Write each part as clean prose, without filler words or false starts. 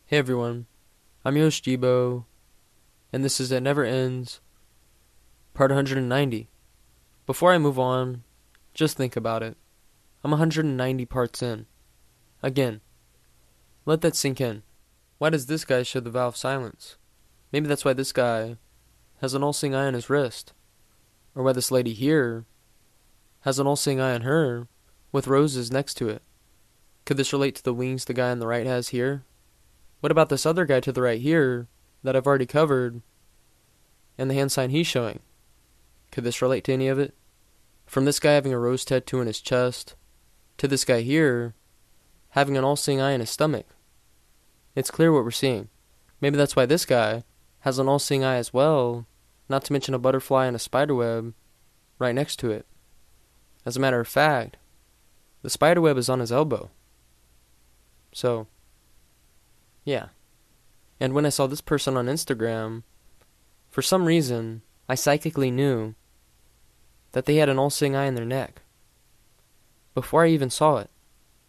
Hey everyone, I'm your host Jibo, and this is It Never Ends, part 190. Before I move on, just think about it. I'm 190 parts in. Again, let that sink in. Why does this guy show the vow of silence? Maybe that's why this guy has an all-seeing eye on his wrist. Or why this lady here has an all-seeing eye on her with roses next to it. Could this relate to the wings the guy on the right has here? What about this other guy to the right here that I've already covered and the hand sign he's showing? Could this relate to any of it? From this guy having a rose tattoo in his chest to this guy here having an all-seeing eye in his stomach. It's clear what we're seeing. Maybe that's why this guy has an all-seeing eye as well, not to mention a butterfly and a spiderweb right next to it. As a matter of fact, the spiderweb is on his elbow. So, yeah. And when I saw this person on Instagram, for some reason, I psychically knew that they had an all-seeing eye in their neck before I even saw it.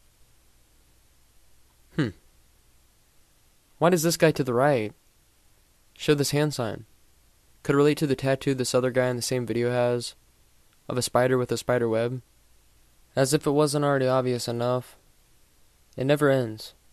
Why does this guy to the right show this hand sign? Could it relate to the tattoo this other guy in the same video has of a spider with a spider web? As if it wasn't already obvious enough, it never ends.